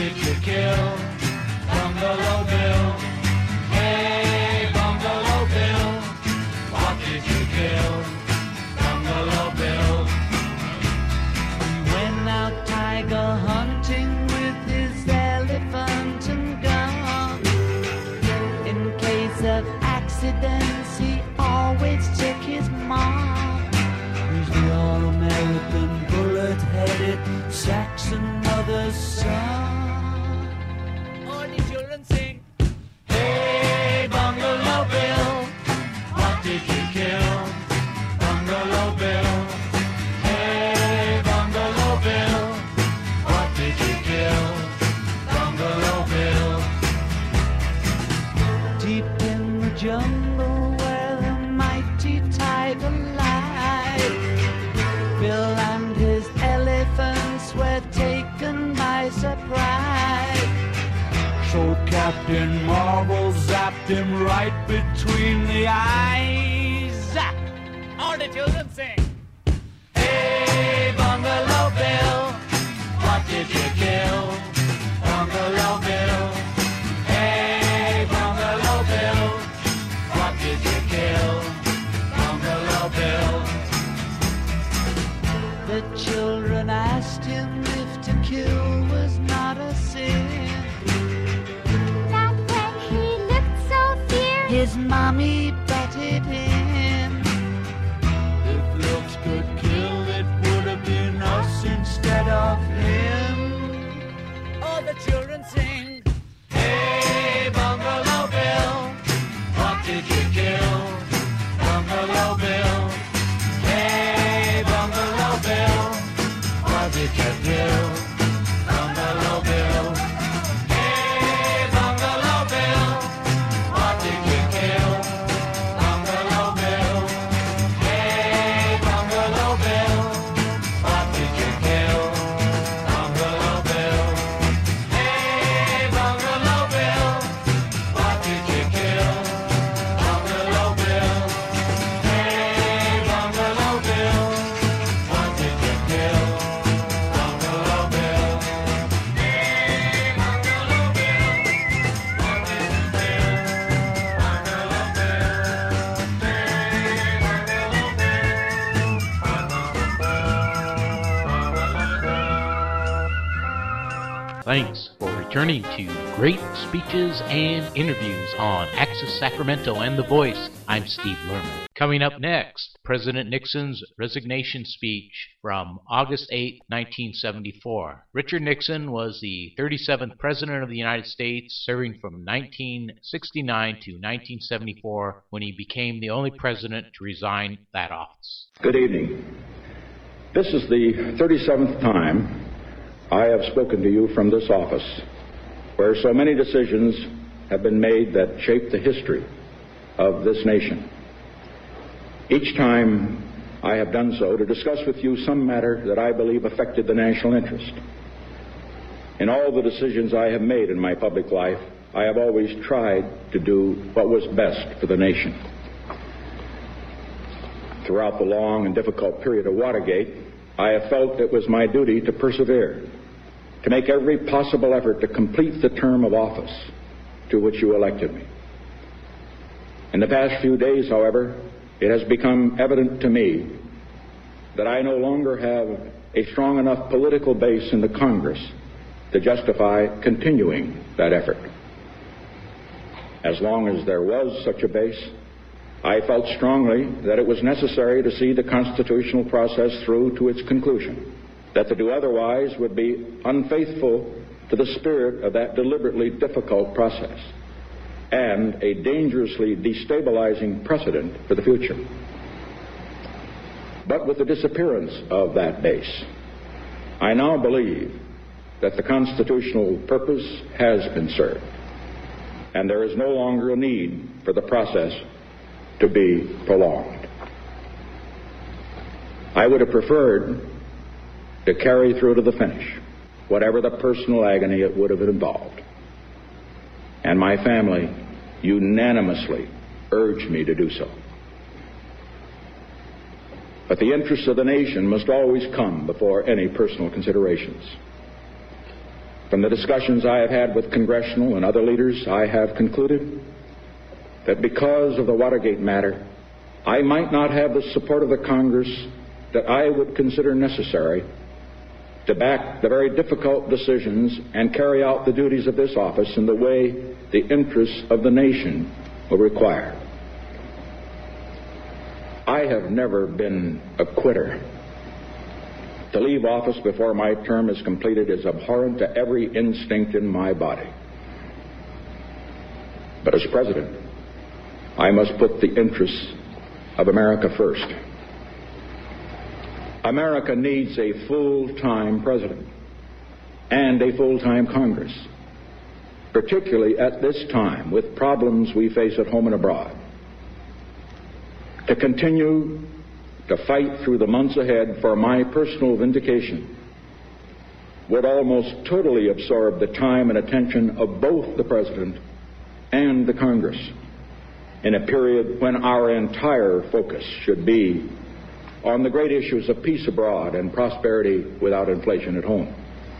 did you kill? Bungalow Bill. Hey, Bungalow Bill. What did you kill? Bungalow Bill. He went out tiger hunting with his elephant and gun. In case of accidents, he always took his mom. He's the all-American bullet-headed Saxon mother's son. All the children sing. Hey, Bungalow Bill, what did you kill? Bungalow Bill. Hey, Bungalow Bill, what did you kill? Bungalow Bill. Deep in the jungle where the mighty tiger lies, Bill and his elephants were taken by surprise. So Captain Marvel zapped him right between the eyes. All the children sing. Hey, Bungalow Bill, what did you kill? Bungalow Bill. Hey, Bungalow Bill, what did you kill? Bungalow Bill. The children asked him if to kill was not a sin. Not when he looked so fierce. His mommy butted in. If looks could kill, it would have been us instead of him. All the children sing. Hey, Bungalow Bill, what did you kill? Bungalow Bill. Hey, Bungalow Bill, what did you kill? Bungalow Bill. Hey, Bungalow Bill, what did you kill? Bungalow Bill. Hey, Bungalow Bill, what did you kill? Bungalow Bill. Hey, Bungalow Bill, what did you kill? Bungalow Bill. Hey, Bungalow Bill, what did you kill? Bungalow Bill. Hey, Bungalow Bill, what did you kill? Bungalow Bill. Thanks for returning to Great Speeches and Interviews on Access Sacramento and The Voice. I'm Steve Lerman. Coming up next, President Nixon's resignation speech from August 8, 1974. Richard Nixon was the 37th President of the United States, serving from 1969 to 1974 when he became the only president to resign that office. Good evening. This is the 37th time I have spoken to you from this office, where so many decisions have been made that shape the history of this nation. Each time I have done so to discuss with you some matter that I believe affected the national interest. In all the decisions I have made in my public life, I have always tried to do what was best for the nation. Throughout the long and difficult period of Watergate, I have felt it was my duty to persevere, to make every possible effort to complete the term of office to which you elected me. In the past few days, however, it has become evident to me that I no longer have a strong enough political base in the Congress to justify continuing that effort. As long as there was such a base, I felt strongly that it was necessary to see the constitutional process through to its conclusion, that to do otherwise would be unfaithful to the spirit of that deliberately difficult process and a dangerously destabilizing precedent for the future. But with the disappearance of that base, I now believe that the constitutional purpose has been served, and there is no longer a need for the process to be prolonged. I would have preferred to carry through to the finish, whatever the personal agony it would have involved. And my family unanimously urged me to do so. But the interests of the nation must always come before any personal considerations. From the discussions I have had with congressional and other leaders, I have concluded that because of the Watergate matter, I might not have the support of the Congress that I would consider necessary to back the very difficult decisions and carry out the duties of this office in the way the interests of the nation will require. I have never been a quitter. To leave office before my term is completed is abhorrent to every instinct in my body. But as president, I must put the interests of America first. America needs a full-time president and a full-time Congress, particularly at this time with problems we face at home and abroad. To continue to fight through the months ahead for my personal vindication would almost totally absorb the time and attention of both the President and the Congress in a period when our entire focus should be on the great issues of peace abroad and prosperity without inflation at home.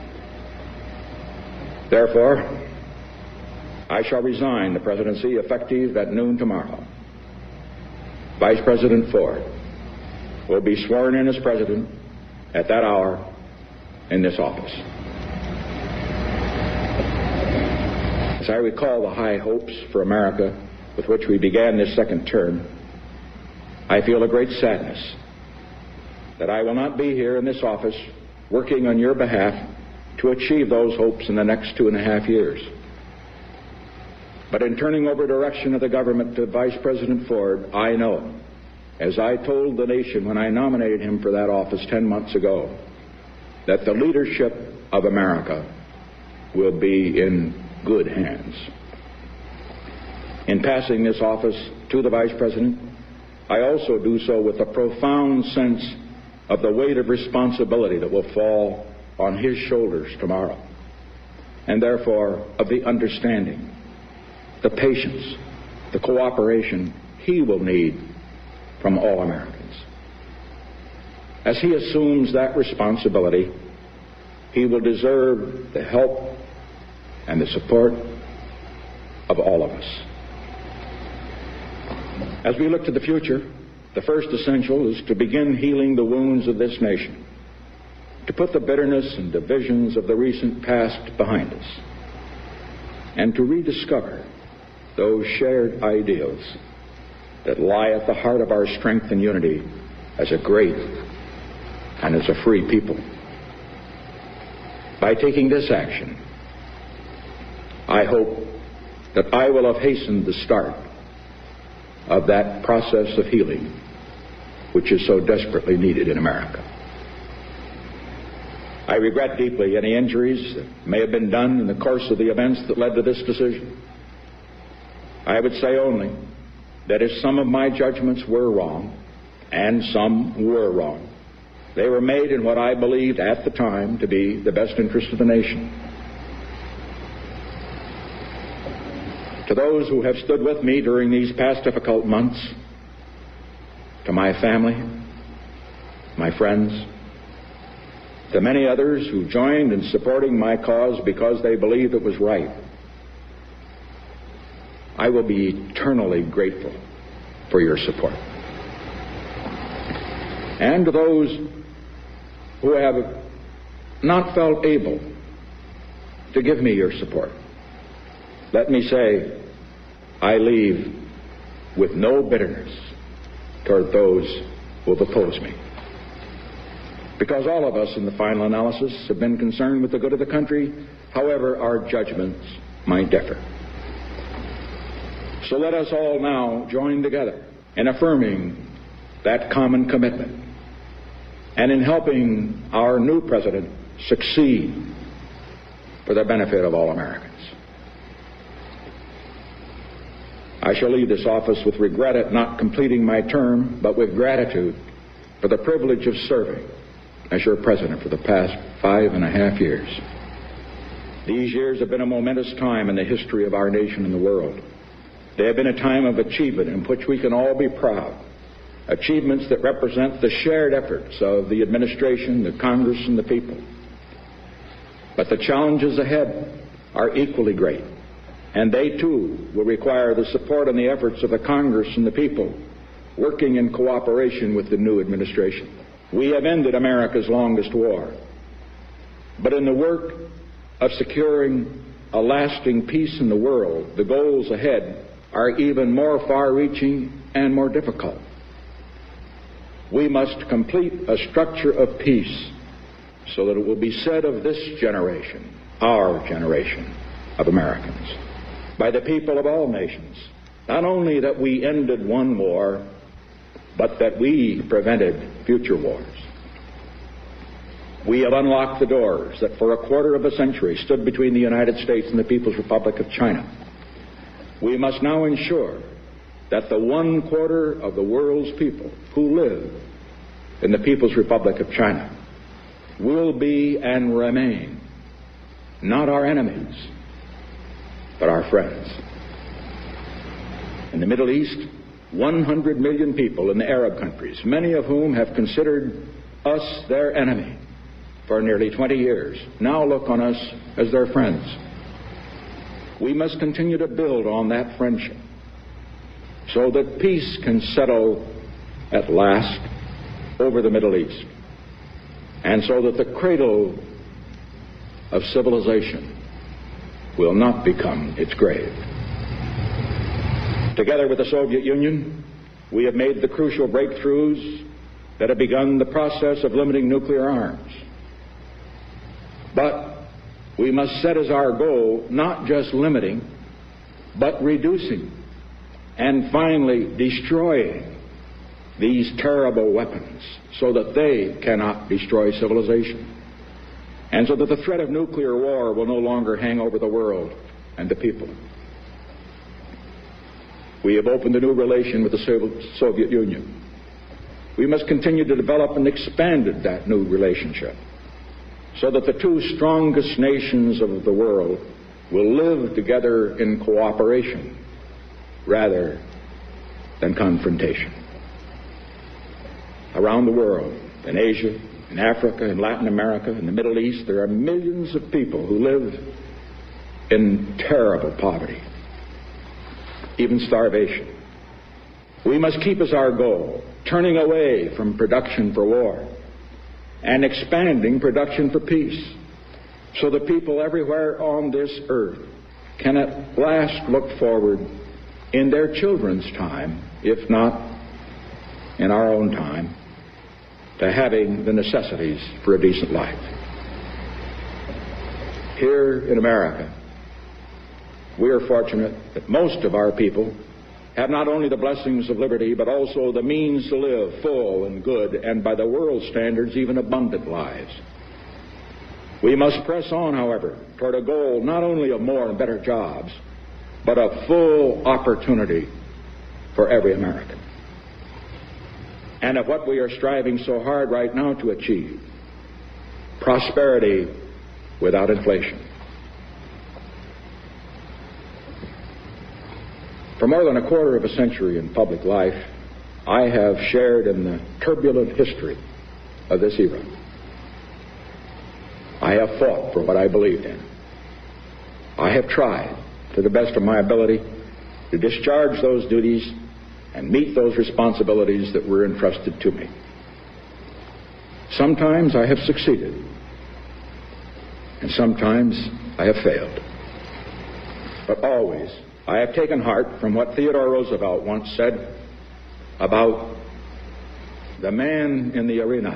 Therefore, I shall resign the presidency effective at noon tomorrow. Vice President Ford will be sworn in as president at that hour in this office. As I recall the high hopes for America with which we began this second term, I feel a great sadness that I will not be here in this office working on your behalf to achieve those hopes in the next 2.5 years. But in turning over direction of the government to Vice President Ford, I know, as I told the nation when I nominated him for that office 10 months ago, that the leadership of America will be in good hands. In passing this office to the Vice President, I also do so with a profound sense of the weight of responsibility that will fall on his shoulders tomorrow, and therefore of the understanding, the patience, the cooperation he will need from all Americans. As he assumes that responsibility, he will deserve the help and the support of all of us. As we look to the future, the first essential is to begin healing the wounds of this nation, to put the bitterness and divisions of the recent past behind us, and to rediscover those shared ideals that lie at the heart of our strength and unity as a great and as a free people. By taking this action, I hope that I will have hastened the start of that process of healing which is so desperately needed in America. I regret deeply any injuries that may have been done in the course of the events that led to this decision. I would say only that if some of my judgments were wrong, and some were wrong, they were made in what I believed at the time to be the best interest of the nation. To those who have stood with me during these past difficult months, to my family, my friends, to many others who joined in supporting my cause because they believed it was right, I will be eternally grateful for your support. And to those who have not felt able to give me your support, let me say, I leave with no bitterness toward those who have opposed me. Because all of us in the final analysis have been concerned with the good of the country, however our judgments might differ. So let us all now join together in affirming that common commitment and in helping our new president succeed for the benefit of all Americans. I shall leave this office with regret at not completing my term, but with gratitude for the privilege of serving as your president for the past 5.5 years. These years have been a momentous time in the history of our nation and the world. They have been a time of achievement in which we can all be proud. Achievements that represent the shared efforts of the administration, the Congress, and the people. But the challenges ahead are equally great, and they too will require the support and the efforts of the Congress and the people working in cooperation with the new administration. We have ended America's longest war, but in the work of securing a lasting peace in the world, the goals ahead are even more far-reaching and more difficult. We must complete a structure of peace so that it will be said of this generation, our generation of Americans, by the people of all nations, not only that we ended one war, but that we prevented future wars. We have unlocked the doors that for a quarter of a century stood between the United States and the People's Republic of China. We must now ensure that the 1/4 of the world's people who live in the People's Republic of China will be and remain not our enemies, but our friends. In the Middle East, 100 million people in the Arab countries, many of whom have considered us their enemy for nearly 20 years, now look on us as their friends. We must continue to build on that friendship so that peace can settle at last over the Middle East, and so that the cradle of civilization will not become its grave. Together with the Soviet Union, we have made the crucial breakthroughs that have begun the process of limiting nuclear arms. But we must set as our goal not just limiting, but reducing and finally destroying these terrible weapons so that they cannot destroy civilization, and so that the threat of nuclear war will no longer hang over the world and the people. We have opened a new relation with the Soviet Union. We must continue to develop and expand that new relationship so that the two strongest nations of the world will live together in cooperation rather than confrontation. Around the world, in Asia, in Africa, in Latin America, in the Middle East, there are millions of people who live in terrible poverty, even starvation. We must keep as our goal turning away from production for war and expanding production for peace, so that people everywhere on this earth can at last look forward in their children's time, if not in our own time, to having the necessities for a decent life. Here in America, we are fortunate that most of our people have not only the blessings of liberty, but also the means to live full and good, and by the world's standards, even abundant lives. We must press on, however, toward a goal not only of more and better jobs, but of full opportunity for every American. And of what we are striving so hard right now to achieve, prosperity without inflation. For more than a quarter of a century in public life, I have shared in the turbulent history of this era. I have fought for what I believed in. I have tried, to the best of my ability, to discharge those duties and meet those responsibilities that were entrusted to me. Sometimes I have succeeded, and sometimes I have failed. But always, I have taken heart from what Theodore Roosevelt once said about the man in the arena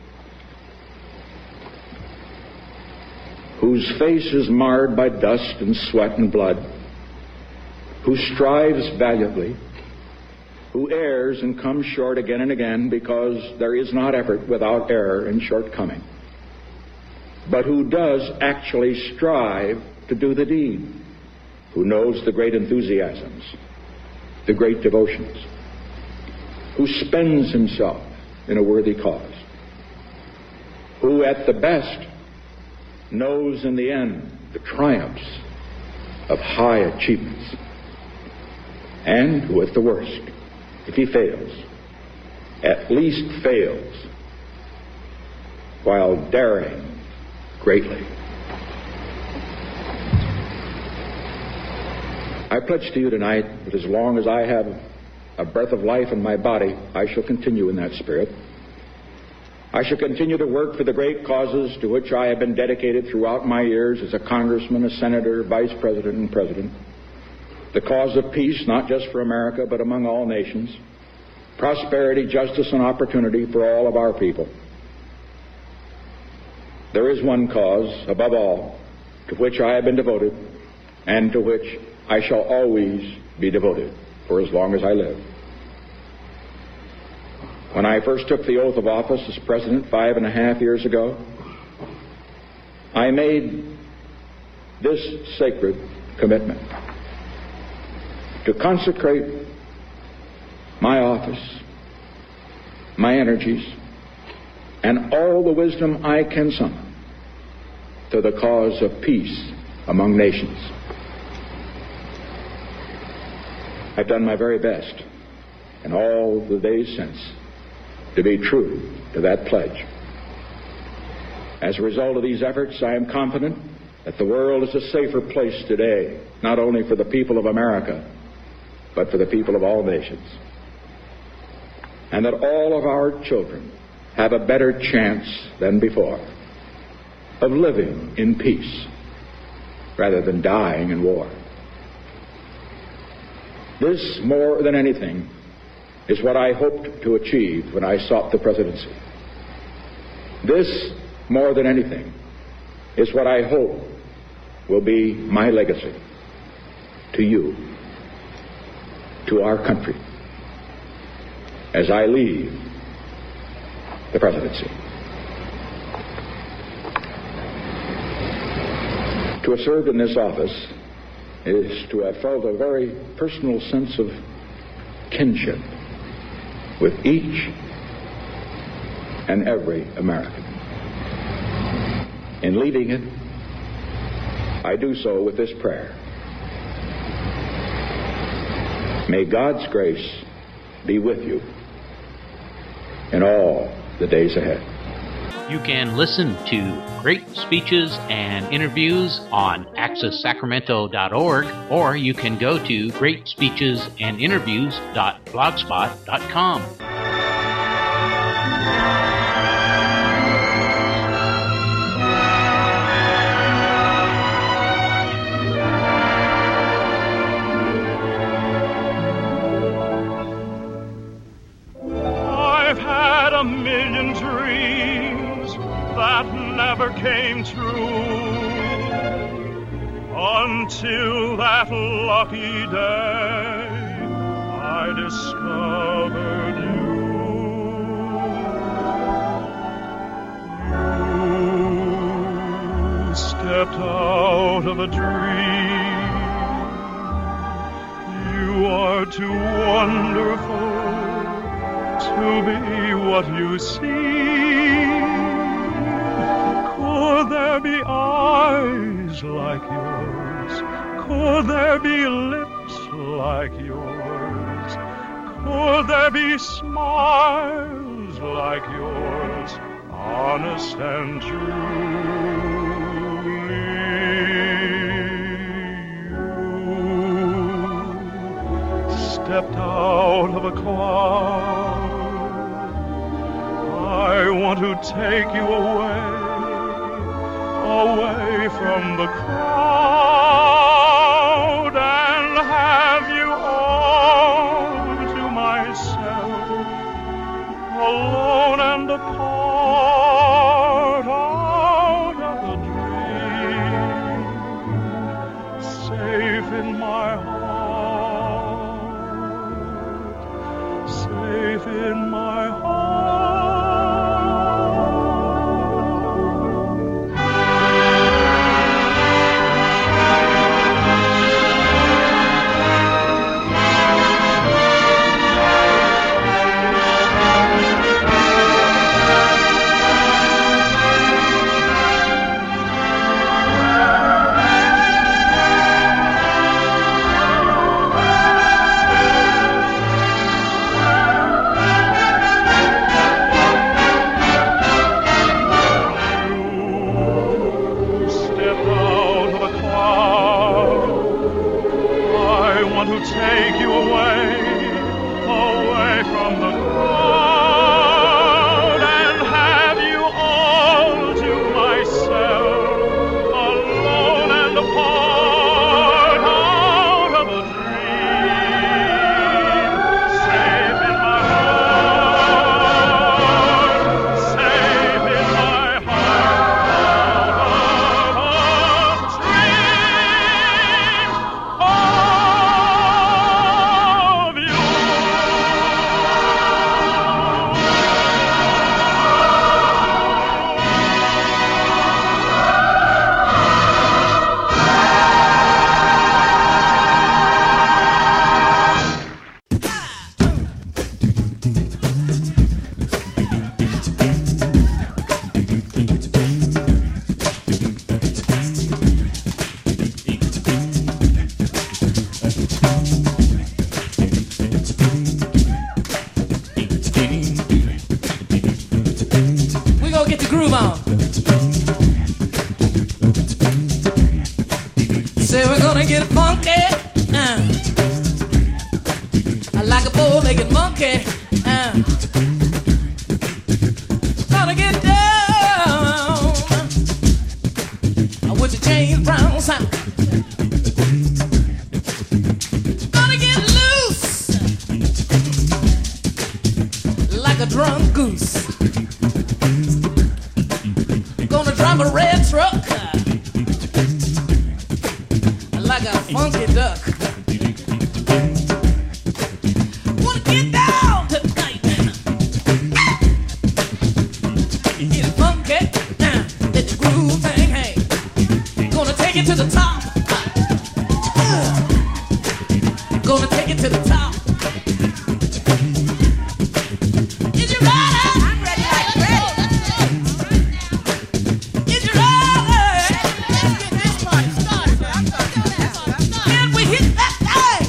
whose face is marred by dust and sweat and blood, who strives valiantly, who errs and comes short again and again, because there is not effort without error and shortcoming, but who does actually strive to do the deed, who knows the great enthusiasms, the great devotions, who spends himself in a worthy cause, who at the best knows in the end the triumphs of high achievements, and who at the worst, if he fails, at least fails while daring greatly. I pledge to you tonight that as long as I have a breath of life in my body, I shall continue in that spirit. I shall continue to work for the great causes to which I have been dedicated throughout my years as a congressman, a senator, vice president, and president. The cause of peace, not just for America, but among all nations. Prosperity, justice, and opportunity for all of our people. There is one cause, above all, to which I have been devoted, and to which I shall always be devoted for as long as I live. When I first took the oath of office as president 5.5 years ago, I made this sacred commitment to consecrate my office, my energies, and all the wisdom I can summon to the cause of peace among nations. I've done my very best in all the days since to be true to that pledge. As a result of these efforts, I am confident that the world is a safer place today, not only for the people of America, but for the people of all nations. And that all of our children have a better chance than before of living in peace rather than dying in war. This, more than anything, is what I hoped to achieve when I sought the presidency. This, more than anything, is what I hope will be my legacy to you, to our country, as I leave the presidency. To have served in this office is to have felt a very personal sense of kinship with each and every American. In leaving it, I do so with this prayer. May God's grace be with you in all the days ahead. You can listen to great speeches and interviews on accesssacramento.org, or you can go to greatspeechesandinterviews.blogspot.com. I've had a million dreams that never came true until that lucky day I discovered you. You stepped out of a dream. You are too wonderful to be what you seem. Could there be eyes like yours? Could there be lips like yours? Could there be smiles like yours, honest and truly? You stepped out of a cloud. I want to take you away from the crowd and have you all to myself, alone and apart out of the dream, safe in my heart, safe in my heart. Say we're gonna get funky, like a bow-legged monkey. Gonna get down with the James Brown sound. Gonna get loose like a drunk goose. Gonna drive a red truck like a funky duck. Wanna get down tonight. Get funky, let the groove thing hang. Gonna take it to the top. Gonna take it to the top. Is you ready? I'm ready, like ready. Is you ready? Let's get this party started. Can we hit that thing?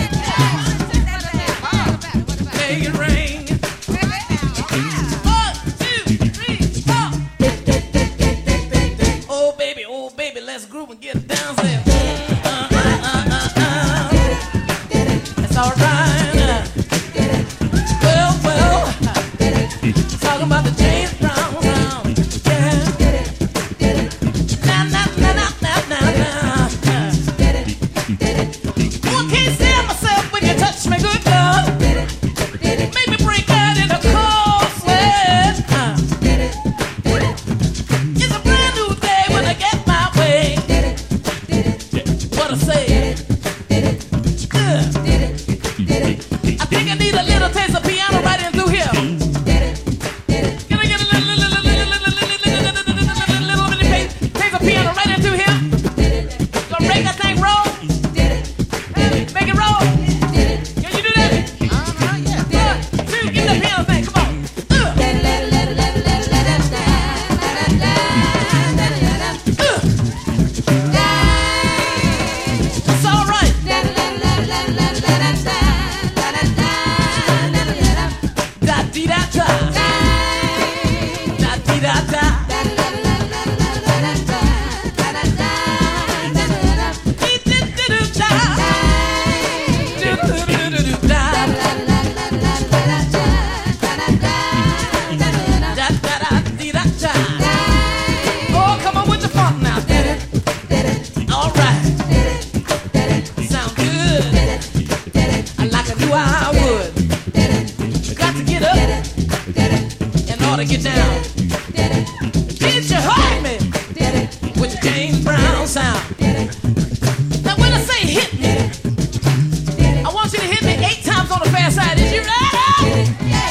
Make it rain. 1, 2, 3, 4. Oh baby, let's groove and get down there. That's all right. Well, talking about the James Brown sound. Yeah. Nah. Oh, I can't stand myself when you touch me good, God. Make me break out in a cold sweat. It's a brand new day when I get my way. What I say? I think I need a little taste of piano right in through here. Can I get a little bit taste of piano right in through here? Gonna make that thing roll. Make it roll. Can you do that? Yeah. 1, 2, give me that piano thing. Come on. It's all right. Da dee da da. Da dee da da. Dee dee dee doo da. Doo doo doo doo doo da. Da da da dee da da. Oh, come on with the funk now. All right. Sound good. Like I knew I would. Got to get up in order to get down. Did you hold me with the James Brown sound? Now when I say hit me, I want you to hit me 8 times on the fast side. Is you ready?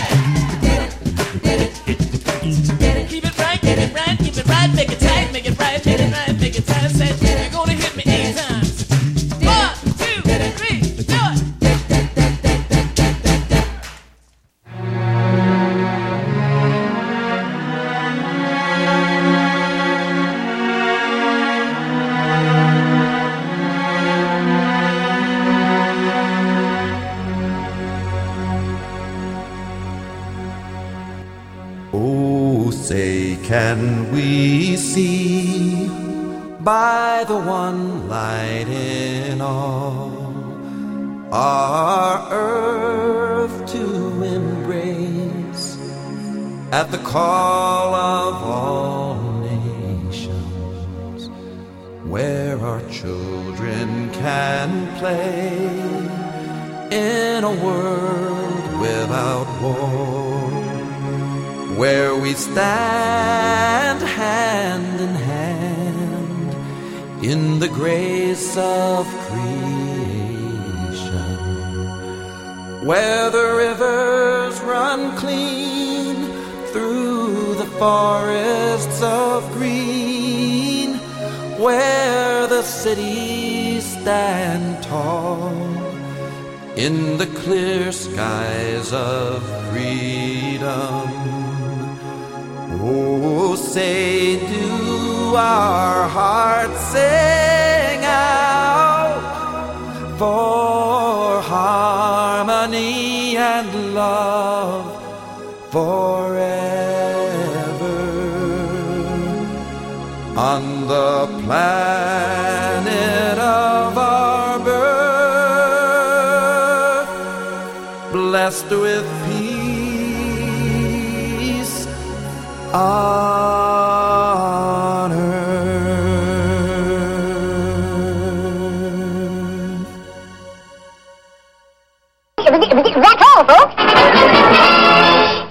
Keep it right, keep it right, keep it right, make it tight, make it right, make it right, make it tight. Said you're gonna hit me 8 times. 1, 2, 3, do it. Oh, say can we see by the one light in all our earth to embrace at the call of all nations, where our children can play in a world without war, where we stand hand in hand in the grace of creation, where the rivers run clean through the forests of green, where the cities stand tall in the clear skies of freedom. Oh, say do our hearts sing out for harmony and love forever. on the planet of our birth, blessed with peace on earth. That's all, folks.